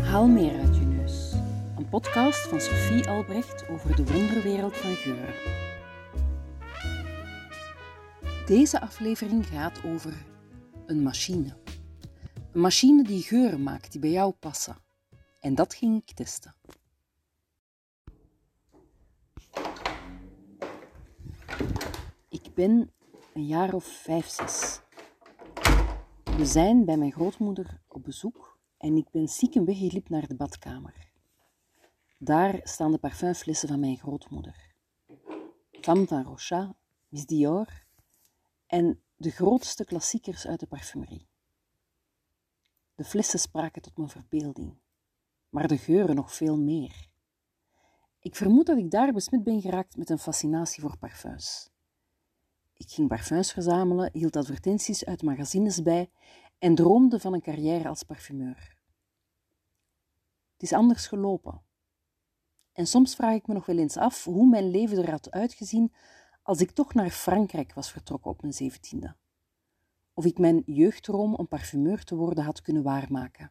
Haal meer uit je neus. Een podcast van Sophie Albrecht over de wonderwereld van geuren. Deze aflevering gaat over een machine. Een machine die geuren maakt die bij jou passen. En dat ging ik testen. Ik ben een jaar of 5, 6. We zijn bij mijn grootmoeder op bezoek en ik ben stiekem weggeglipt naar de badkamer. Daar staan de parfumflessen van mijn grootmoeder. Femme van Rochat, Miss Dior en de grootste klassiekers uit de parfumerie. De flessen spraken tot mijn verbeelding, maar de geuren nog veel meer. Ik vermoed dat ik daar besmet ben geraakt met een fascinatie voor parfums. Ik ging parfums verzamelen, hield advertenties uit magazines bij en droomde van een carrière als parfumeur. Het is anders gelopen. En soms vraag ik me nog wel eens af hoe mijn leven er had uitgezien als ik toch naar Frankrijk was vertrokken op mijn 17e. Of ik mijn jeugddroom om parfumeur te worden had kunnen waarmaken.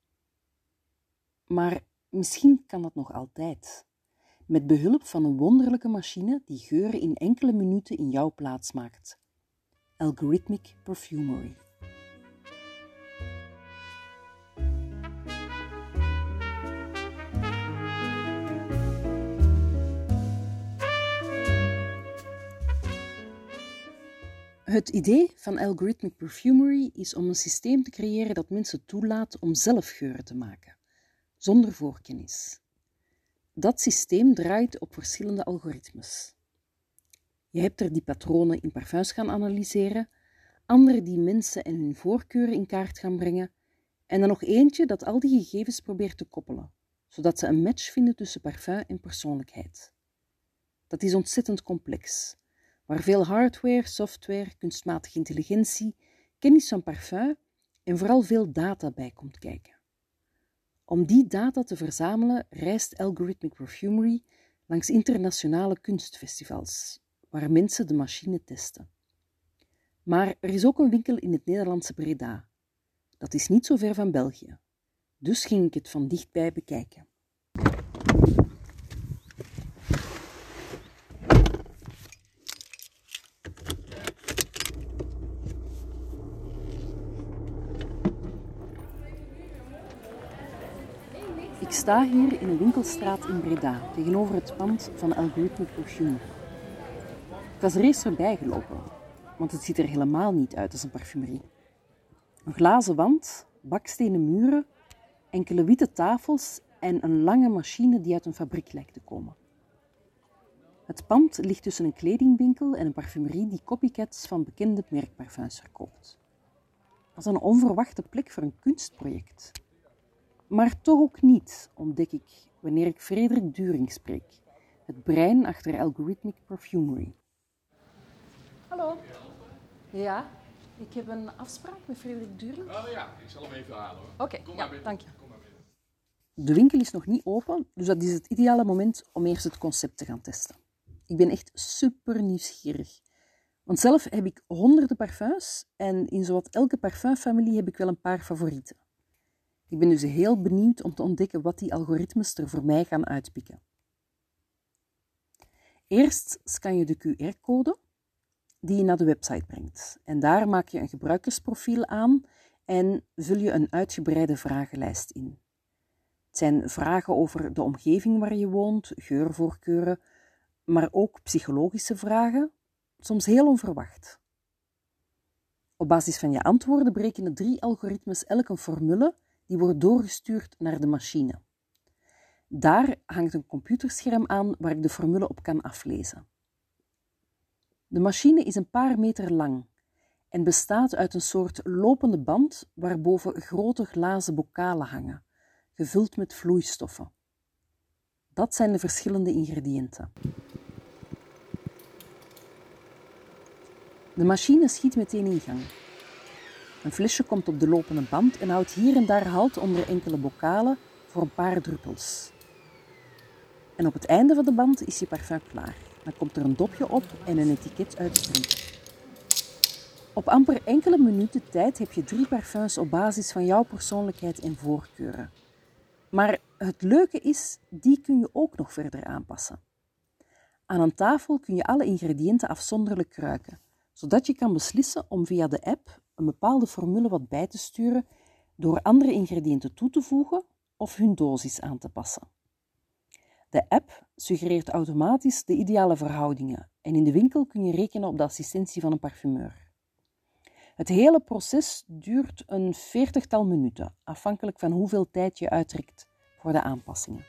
Maar misschien kan dat nog altijd. Met behulp van een wonderlijke machine die geuren in enkele minuten in jouw plaats maakt. Algorithmic Perfumery. Het idee van Algorithmic Perfumery is om een systeem te creëren dat mensen toelaat om zelf geuren te maken, zonder voorkennis. Dat systeem draait op verschillende algoritmes. Je hebt er die patronen in parfums gaan analyseren, andere die mensen en hun voorkeuren in kaart gaan brengen, en dan nog eentje dat al die gegevens probeert te koppelen, zodat ze een match vinden tussen parfum en persoonlijkheid. Dat is ontzettend complex, waar veel hardware, software, kunstmatige intelligentie, kennis van parfum en vooral veel data bij komt kijken. Om die data te verzamelen reist Algorithmic Perfumery langs internationale kunstfestivals, waar mensen de machine testen. Maar er is ook een winkel in het Nederlandse Breda. Dat is niet zo ver van België. Dus ging ik het van dichtbij bekijken. Ik sta hier in een winkelstraat in Breda, tegenover het pand van Algorithmic Perfumery. Ik was er eerst voorbij gelopen, want het ziet er helemaal niet uit als een parfumerie. Een glazen wand, bakstenen muren, enkele witte tafels en een lange machine die uit een fabriek lijkt te komen. Het pand ligt tussen een kledingwinkel en een parfumerie die copycats van bekende merkparfums verkoopt. Dat is een onverwachte plek voor een kunstproject. Maar toch ook niet, ontdek ik wanneer ik Frederik During spreek, het brein achter Algorithmic Perfumery. Hallo. Ja, ik heb een afspraak met Frederik During. Ja, ik zal hem even halen hoor. Oké, Kom maar binnen. dank je. Kom maar binnen. De winkel is nog niet open, dus dat is het ideale moment om eerst het concept te gaan testen. Ik ben echt super nieuwsgierig. Want zelf heb ik honderden parfums en in zowat elke parfumfamilie heb ik wel een paar favorieten. Ik ben dus heel benieuwd om te ontdekken wat die algoritmes er voor mij gaan uitpikken. Eerst scan je de QR-code die je naar de website brengt. En daar maak je een gebruikersprofiel aan en vul je een uitgebreide vragenlijst in. Het zijn vragen over de omgeving waar je woont, geurvoorkeuren, maar ook psychologische vragen, soms heel onverwacht. Op basis van je antwoorden berekenen 3 algoritmes elk een formule die wordt doorgestuurd naar de machine. Daar hangt een computerscherm aan waar ik de formule op kan aflezen. De machine is een paar meter lang en bestaat uit een soort lopende band waarboven grote glazen bokalen hangen, gevuld met vloeistoffen. Dat zijn de verschillende ingrediënten. De machine schiet meteen in gang. Een flesje komt op de lopende band en houdt hier en daar halt onder enkele bokalen voor een paar druppels. En op het einde van de band is je parfum klaar. Dan komt er een dopje op en een etiket uit de printer. Op amper enkele minuten tijd heb je 3 parfums op basis van jouw persoonlijkheid en voorkeuren. Maar het leuke is, die kun je ook nog verder aanpassen. Aan een tafel kun je alle ingrediënten afzonderlijk ruiken, zodat je kan beslissen om via de app een bepaalde formule wat bij te sturen door andere ingrediënten toe te voegen of hun dosis aan te passen. De app suggereert automatisch de ideale verhoudingen en in de winkel kun je rekenen op de assistentie van een parfumeur. Het hele proces duurt een 40-tal minuten, afhankelijk van hoeveel tijd je uittrekt voor de aanpassingen.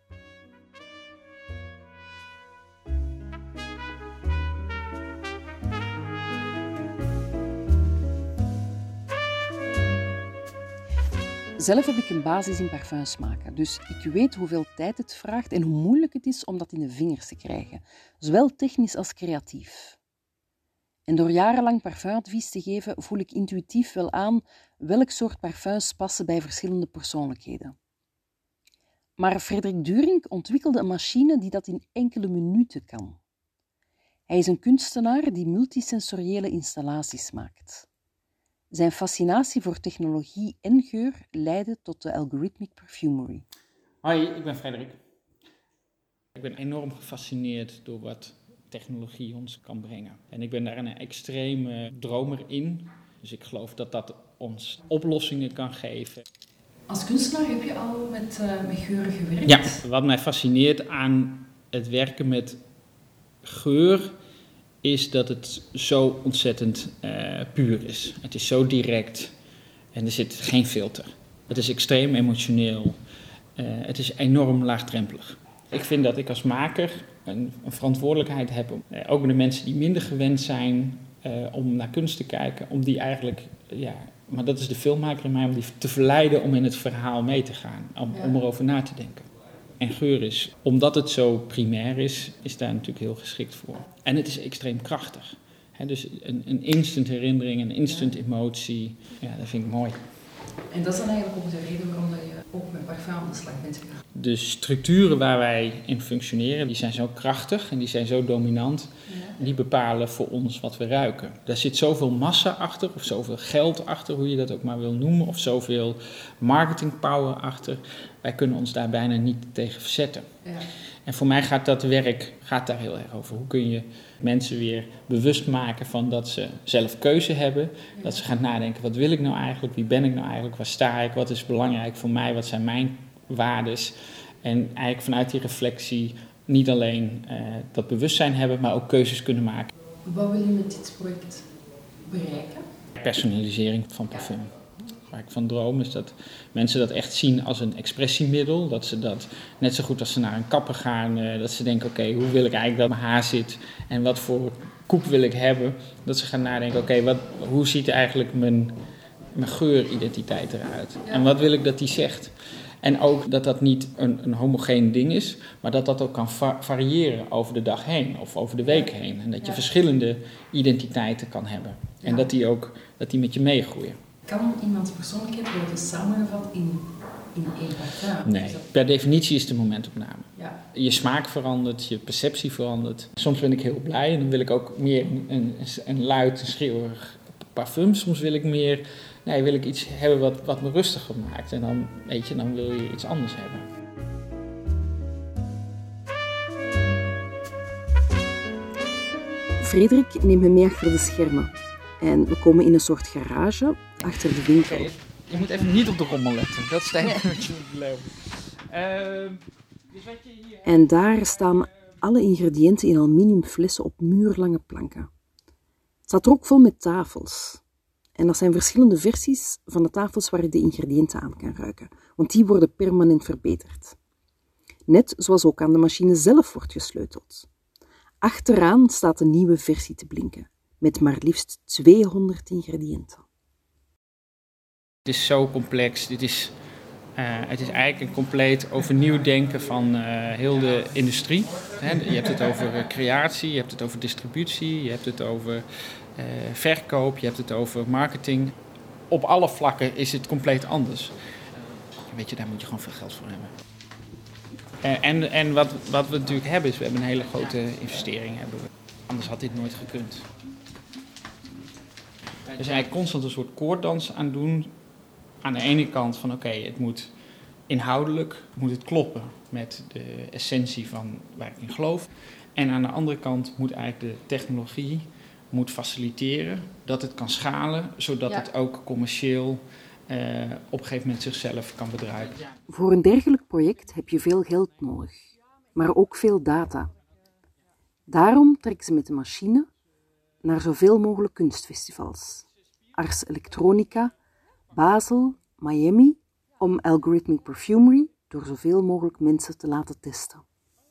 Zelf heb ik een basis in parfums maken, dus ik weet hoeveel tijd het vraagt en hoe moeilijk het is om dat in de vingers te krijgen, zowel technisch als creatief. En door jarenlang parfumadvies te geven, voel ik intuïtief wel aan welk soort parfums passen bij verschillende persoonlijkheden. Maar Frederik Durink ontwikkelde een machine die dat in enkele minuten kan. Hij is een kunstenaar die multisensoriële installaties maakt. Zijn fascinatie voor technologie en geur leidde tot de Algorithmic Perfumery. Hoi, ik ben Frederik. Ik ben enorm gefascineerd door wat technologie ons kan brengen. En ik ben daar een extreme dromer in. Dus ik geloof dat dat ons oplossingen kan geven. Als kunstenaar heb je al met geuren gewerkt? Ja, wat mij fascineert aan het werken met geur is dat het zo ontzettend puur is. Het is zo direct en er zit geen filter. Het is extreem emotioneel. Het is enorm laagdrempelig. Ik vind dat ik als maker een verantwoordelijkheid heb om ook de mensen die minder gewend zijn om naar kunst te kijken, om die eigenlijk, maar dat is de filmmaker in mij, om die te verleiden om in het verhaal mee te gaan, om erover na te denken. En geur is, omdat het zo primair is daar natuurlijk heel geschikt voor. En het is extreem krachtig. Dus een instant herinnering, een instant emotie, dat vind ik mooi. En dat is dan eigenlijk ook de reden waarom je ook met parfum aan de slag bent gegaan? De structuren waar wij in functioneren, die zijn zo krachtig en die zijn zo dominant. Ja. Die bepalen voor ons wat we ruiken. Daar zit zoveel massa achter, of zoveel geld achter, hoe je dat ook maar wil noemen. Of zoveel marketingpower achter. Wij kunnen ons daar bijna niet tegen verzetten. Ja. En voor mij gaat dat werk daar heel erg over. Hoe kun je mensen weer bewust maken van dat ze zelf keuze hebben. Ja. Dat ze gaan nadenken, wat wil ik nou eigenlijk? Wie ben ik nou eigenlijk? Waar sta ik? Wat is belangrijk voor mij? Wat zijn mijn waardes? En eigenlijk vanuit die reflectie niet alleen dat bewustzijn hebben, maar ook keuzes kunnen maken. Wat wil je met dit project bereiken? Personalisering van parfum. Waar ik van droom is dat mensen dat echt zien als een expressiemiddel. Dat ze dat, net zo goed als ze naar een kapper gaan, dat ze denken, oké, hoe wil ik eigenlijk dat mijn haar zit? En wat voor koek wil ik hebben? Dat ze gaan nadenken, oké, hoe ziet eigenlijk mijn geuridentiteit eruit? Ja. En wat wil ik dat die zegt? En ook dat dat niet een homogeen ding is, maar dat dat ook kan variëren over de dag heen of over de week heen. En dat je verschillende identiteiten kan hebben. En dat die met je meegroeien. Kan iemands persoonlijkheid worden samengevat in één parfum? Nee, per definitie is het een momentopname. Ja. Je smaak verandert, je perceptie verandert. Soms ben ik heel blij en dan wil ik ook meer een luid, schreeuwig parfum. Soms wil ik meer, wil ik iets hebben wat me rustiger maakt. En dan, dan wil je iets anders hebben. Frederik neemt me mee achter de schermen. En we komen in een soort garage achter de winkel. Okay, je moet even niet op de rommel letten. Dat is het enige wat je moet geloven. En daar staan alle ingrediënten in aluminiumflessen op muurlange planken. Het staat er ook vol met tafels. En dat zijn verschillende versies van de tafels waar je de ingrediënten aan kan ruiken. Want die worden permanent verbeterd. Net zoals ook aan de machine zelf wordt gesleuteld. Achteraan staat een nieuwe versie te blinken. Met maar liefst 200 ingrediënten. Het is zo complex. Het is eigenlijk een compleet overnieuw denken van heel de industrie. Je hebt het over creatie, je hebt het over distributie, je hebt het over verkoop, je hebt het over marketing. Op alle vlakken is het compleet anders. Daar moet je gewoon veel geld voor hebben. En wat we natuurlijk hebben is, we hebben een hele grote investering. Anders had dit nooit gekund. We zijn eigenlijk constant een soort koorddans aan doen. Aan de ene kant van het moet inhoudelijk moet het kloppen met de essentie van waar ik in geloof. En aan de andere kant moet eigenlijk de technologie faciliteren dat het kan schalen, zodat het ook commercieel op een gegeven moment zichzelf kan bedruipen. Voor een dergelijk project heb je veel geld nodig, maar ook veel data. Daarom trekken ze met de machine naar zoveel mogelijk kunstfestivals. Ars Electronica, Basel, Miami, om Algorithmic Perfumery door zoveel mogelijk mensen te laten testen.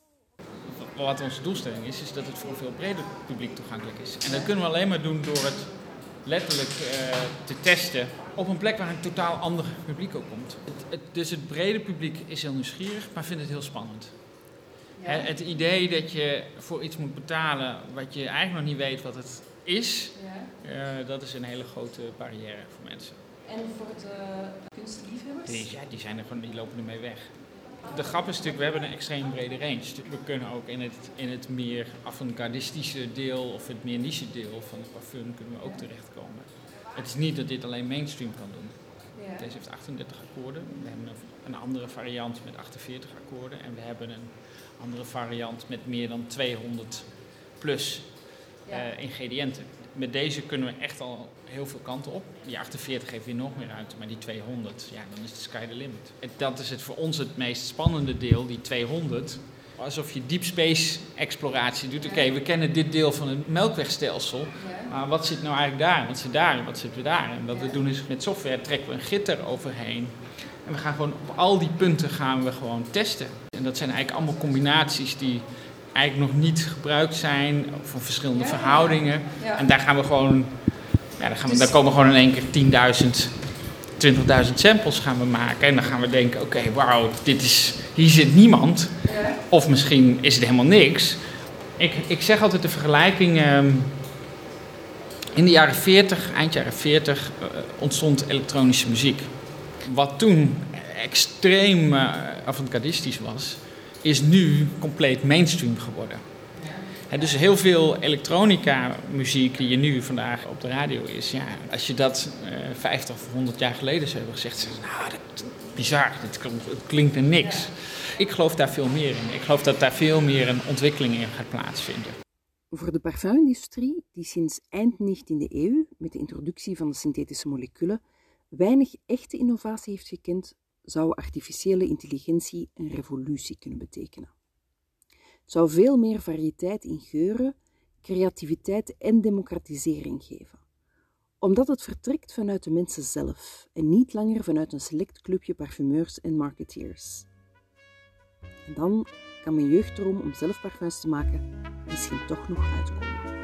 Wat onze doelstelling is dat het voor een veel breder publiek toegankelijk is. En dat kunnen we alleen maar doen door het letterlijk te testen op een plek waar een totaal ander publiek ook komt. Dus het brede publiek is heel nieuwsgierig, maar vindt het heel spannend. Ja. Het idee dat je voor iets moet betalen wat je eigenlijk nog niet weet wat het is, dat is een hele grote barrière voor mensen. En voor de kunstliefhebbers? Die lopen ermee weg. De grap is natuurlijk, we hebben een extreem brede range. We kunnen ook in het meer avant-gardistische deel of het meer niche deel van het parfum kunnen we ook terechtkomen. Het is niet dat dit alleen mainstream kan doen. Ja. Deze heeft 38 akkoorden. We hebben een andere variant met 48 akkoorden. En we hebben een andere variant met meer dan 200 plus ingrediënten. Met deze kunnen we echt al heel veel kanten op. Die 48 geeft weer nog meer ruimte, maar die 200, dan is de sky the limit. Dat is voor ons het meest spannende deel, die 200. Alsof je deep space exploratie doet. Oké, we kennen dit deel van het melkwegstelsel, maar wat zit nou eigenlijk daar? Wat zit daar en wat zit daar? En wat we doen is met software trekken we een gitter overheen. En we gaan gewoon op al die punten gaan we gewoon testen. En dat zijn eigenlijk allemaal combinaties die eigenlijk nog niet gebruikt zijn voor verschillende verhoudingen. Ja. En daar gaan we gewoon, daar komen gewoon in één keer 20.000 samples gaan we maken. En dan gaan we denken, oké, wauw, hier zit niemand. Ja. Of misschien is het helemaal niks. Ik zeg altijd de vergelijking, in de jaren 40, eind jaren 40, ontstond elektronische muziek. Wat toen extreem avant-gardistisch was, is nu compleet mainstream geworden. Dus heel veel elektronica muziek die je nu vandaag op de radio is, als je dat 50 of 100 jaar geleden zou hebben gezegd, dat is bizar, het klinkt er niks. Ik geloof daar veel meer in. Ik geloof dat daar veel meer een ontwikkeling in gaat plaatsvinden. Voor de parfumindustrie, die sinds eind 19e eeuw met de introductie van de synthetische moleculen weinig echte innovatie heeft gekend, zou artificiële intelligentie een revolutie kunnen betekenen. Het zou veel meer variëteit in geuren, creativiteit en democratisering geven. Omdat het vertrekt vanuit de mensen zelf en niet langer vanuit een select clubje parfumeurs en marketeers. En dan kan mijn jeugddroom om zelf parfums te maken misschien toch nog uitkomen.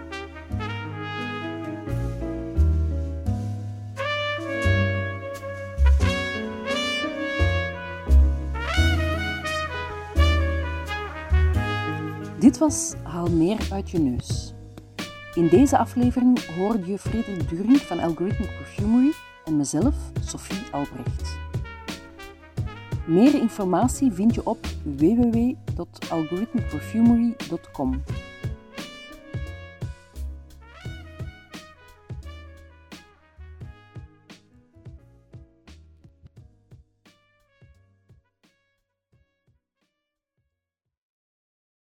Dit was Haal meer uit je neus. In deze aflevering hoorde je Frederik During van Algorithmic Perfumery en mezelf, Sophie Albrecht. Meer informatie vind je op www.algorithmicperfumery.com.